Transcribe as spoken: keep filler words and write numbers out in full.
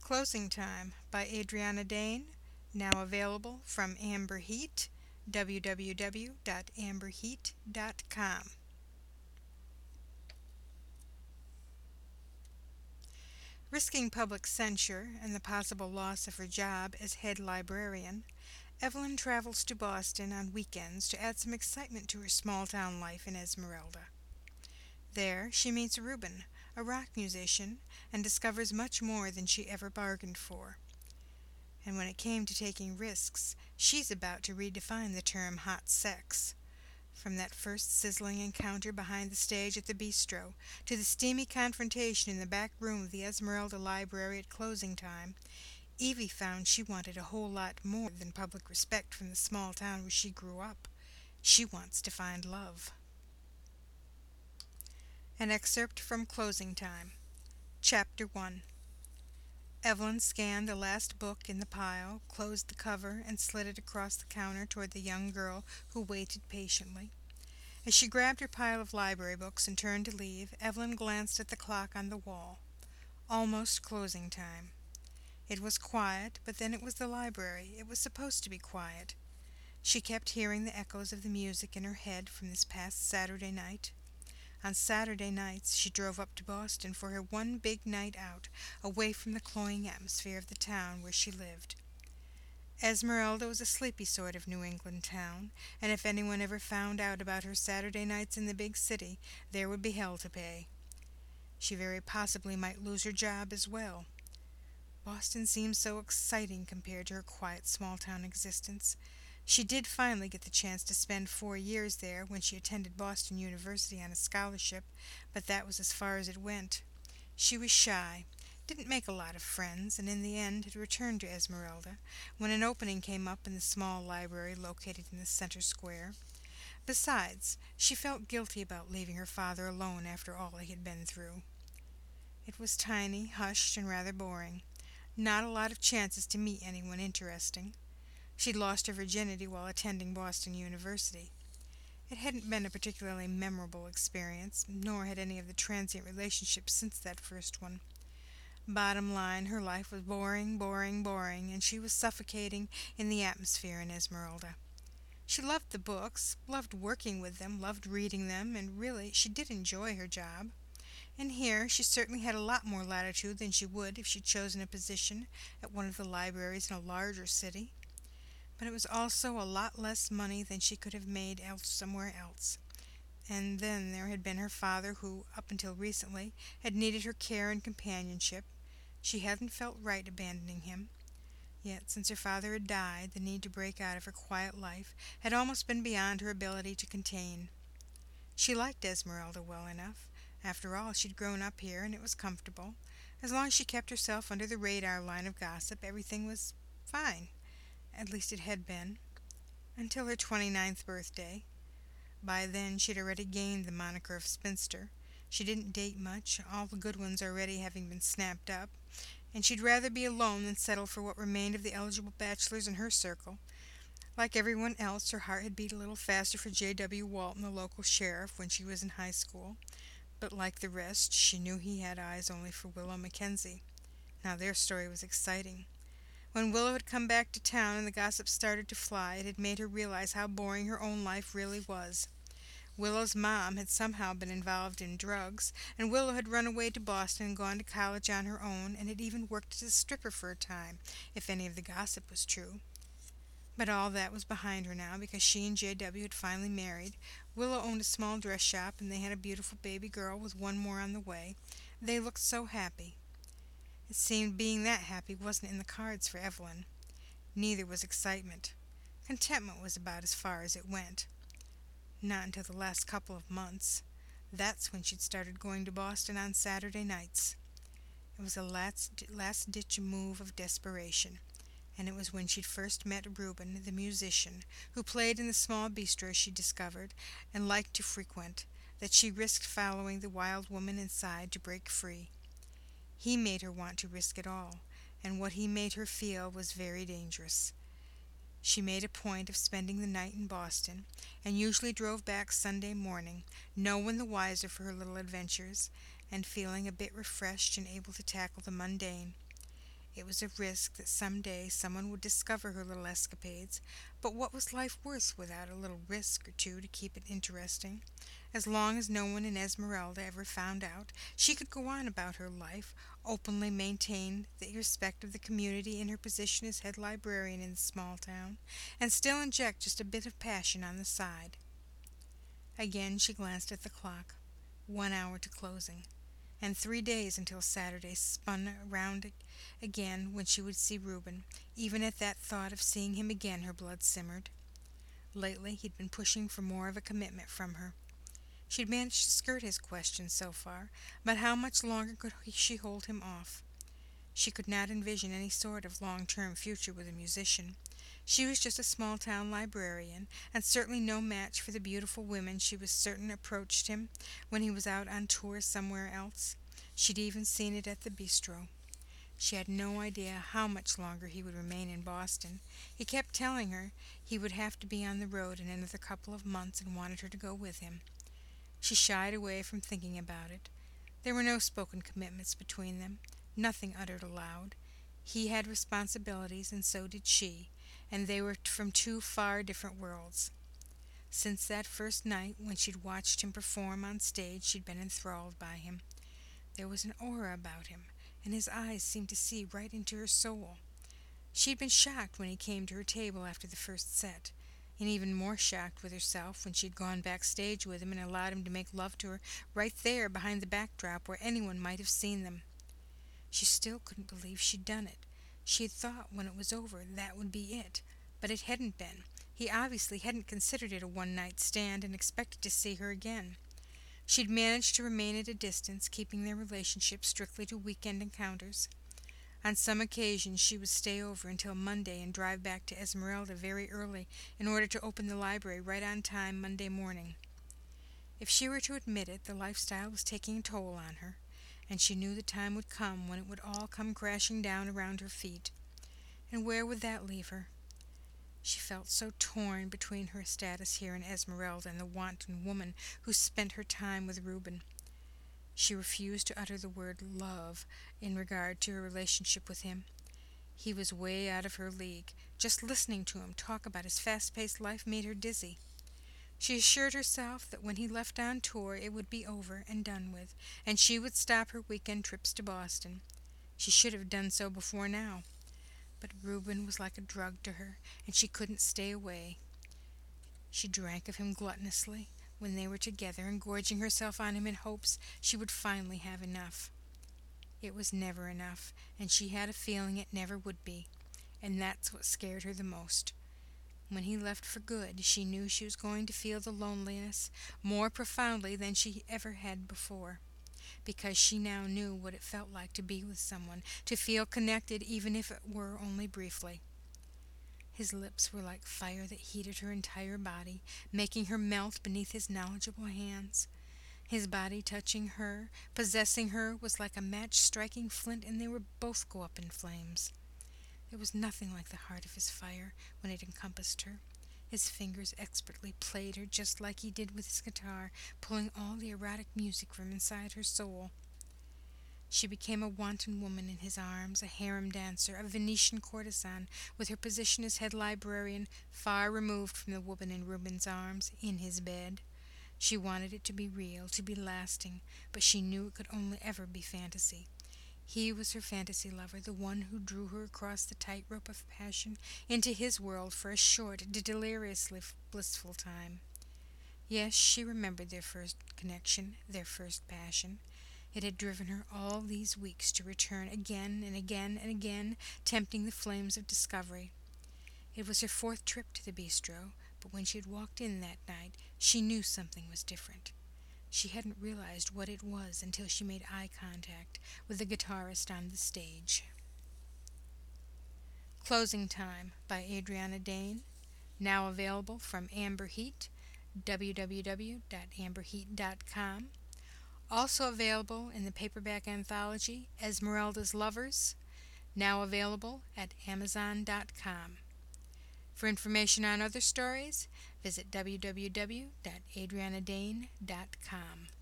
Closing Time by Adriana Dane, now available from Amber Heat, w w w dot amber heat dot com. Risking public censure and the possible loss of her job as head librarian, Evelyn travels to Boston on weekends to add some excitement to her small town life in Esmeralda. There she meets Reuben, a rock musician, and discovers much more than she ever bargained for. And when it came to taking risks, she's about to redefine the term hot sex. From that first sizzling encounter behind the stage at the bistro to the steamy confrontation in the back room of the Esmeralda Library at closing time, Evie found she wanted a whole lot more than public respect from the small town where she grew up. She wants to find love. An excerpt from Closing Time. Chapter one. Evelyn scanned the last book in the pile, closed the cover, and slid it across the counter toward the young girl who waited patiently. As she grabbed her pile of library books and turned to leave, Evelyn glanced at the clock on the wall. Almost closing time. It was quiet, but then it was the library. It was supposed to be quiet. She kept hearing the echoes of the music in her head from this past Saturday night. On Saturday nights she drove up to Boston for her one big night out, away from the cloying atmosphere of the town where she lived. Esmeralda was a sleepy sort of New England town, and if anyone ever found out about her Saturday nights in the big city, there would be hell to pay. She very possibly might lose her job as well. Boston seemed so exciting compared to her quiet small-town existence. She did finally get the chance to spend four years there when she attended Boston University on a scholarship, but that was as far as it went. She was shy, didn't make a lot of friends, and in the end had returned to Esmeralda when an opening came up in the small library located in the center square. Besides, she felt guilty about leaving her father alone after all he had been through. It was tiny, hushed, and rather boring. Not a lot of chances to meet anyone interesting. She'd lost her virginity while attending Boston University. It hadn't been a particularly memorable experience, nor had any of the transient relationships since that first one. Bottom line, her life was boring, boring, boring, and she was suffocating in the atmosphere in Esmeralda. She loved the books, loved working with them, loved reading them, and really she did enjoy her job. And here she certainly had a lot more latitude than she would if she'd chosen a position at one of the libraries in a larger city. But it was also a lot less money than she could have made else somewhere else. And then there had been her father who, up until recently, had needed her care and companionship. She hadn't felt right abandoning him. Yet, since her father had died, the need to break out of her quiet life had almost been beyond her ability to contain. She liked Esmeralda well enough. After all, she'd grown up here, and it was comfortable. As long as she kept herself under the radar line of gossip, everything was fine. At least it had been. Until her twenty-ninth birthday. By then she'd already gained the moniker of spinster. She didn't date much, all the good ones already having been snapped up, and she'd rather be alone than settle for what remained of the eligible bachelors in her circle. Like everyone else, her heart had beat a little faster for J W Walton, the local sheriff, when she was in high school. But like the rest, she knew he had eyes only for Willow Mackenzie. Now their story was exciting. When Willow had come back to town and the gossip started to fly, it had made her realize how boring her own life really was. Willow's mom had somehow been involved in drugs, and Willow had run away to Boston and gone to college on her own, and had even worked as a stripper for a time, if any of the gossip was true. But all that was behind her now, because she and J W had finally married. Willow owned a small dress shop, and they had a beautiful baby girl with one more on the way. They looked so happy. It seemed being that happy wasn't in the cards for Evelyn. Neither was excitement. Contentment was about as far as it went. Not until the last couple of months. That's when she'd started going to Boston on Saturday nights. It was a last, last-ditch move of desperation, and it was when she'd first met Reuben, the musician, who played in the small bistro she discovered and liked to frequent, that she risked following the wild woman inside to break free. He made her want to risk it all, and what he made her feel was very dangerous. She made a point of spending the night in Boston, and usually drove back Sunday morning, no one the wiser for her little adventures, and feeling a bit refreshed and able to tackle the mundane. It was a risk that some day someone would discover her little escapades, but what was life worth without a little risk or two to keep it interesting? As long as no one in Esmeralda ever found out, she could go on about her life, openly maintain the respect of the community in her position as head librarian in the small town, and still inject just a bit of passion on the side. Again she glanced at the clock. One hour to closing, and three days until Saturday spun around again when she would see Reuben. Even at that thought of seeing him again her blood simmered. Lately he'd been pushing for more of a commitment from her. She'd managed to skirt his questions so far, but how much longer could she hold him off? She could not envision any sort of long-term future with a musician. She was just a small-town librarian, and certainly no match for the beautiful women she was certain approached him when he was out on tour somewhere else. She'd even seen it at the bistro. She had no idea how much longer he would remain in Boston. He kept telling her he would have to be on the road in another couple of months and wanted her to go with him. She shied away from thinking about it. There were no spoken commitments between them, nothing uttered aloud. He had responsibilities, and so did she, and they were from two far different worlds. Since that first night when she'd watched him perform on stage, she'd been enthralled by him. There was an aura about him, and his eyes seemed to see right into her soul. She'd been shocked when he came to her table after the first set, and even more shocked with herself when she'd gone backstage with him and allowed him to make love to her right there behind the backdrop where anyone might have seen them. She still couldn't believe she'd done it. She had thought when it was over that would be it, but it hadn't been. He obviously hadn't considered it a one-night stand and expected to see her again. She'd managed to remain at a distance, keeping their relationship strictly to weekend encounters. On some occasions she would stay over until Monday and drive back to Esmeralda very early in order to open the library right on time Monday morning. If she were to admit it, the lifestyle was taking a toll on her, and she knew the time would come when it would all come crashing down around her feet. And where would that leave her? She felt so torn between her status here in Esmeralda and the wanton woman who spent her time with Reuben. She refused to utter the word love in regard to her relationship with him. He was way out of her league. Just listening to him talk about his fast-paced life made her dizzy. She assured herself that when he left on tour it would be over and done with, and she would stop her weekend trips to Boston. She should have done so before now. But Reuben was like a drug to her, and she couldn't stay away. She drank of him gluttonously when they were together, and gorging herself on him in hopes she would finally have enough. It was never enough, and she had a feeling it never would be, and that's what scared her the most. When he left for good, she knew she was going to feel the loneliness more profoundly than she ever had before, because she now knew what it felt like to be with someone, to feel connected even if it were only briefly. His lips were like fire that heated her entire body, making her melt beneath his knowledgeable hands. His body touching her, possessing her, was like a match striking flint, and they would both go up in flames. There was nothing like the heart of his fire when it encompassed her. His fingers expertly played her just like he did with his guitar, pulling all the erotic music from inside her soul. She became a wanton woman in his arms, a harem dancer, a Venetian courtesan, with her position as head librarian far removed from the woman in Reuben's arms, in his bed. She wanted it to be real, to be lasting, but she knew it could only ever be fantasy. He was her fantasy lover, the one who drew her across the tightrope of passion into his world for a short, deliriously blissful time. Yes, she remembered their first connection, their first passion. It had driven her all these weeks to return again and again and again, tempting the flames of discovery. It was her fourth trip to the bistro, but when she had walked in that night, she knew something was different. She hadn't realized what it was until she made eye contact with the guitarist on the stage. Closing Time by Adriana Dane, now available from Amber Heat, w w w dot amber heat dot com. Also available in the paperback anthology Esmeralda's Lovers, now available at amazon dot com. For information on other stories, visit w w w dot adriana dane dot com.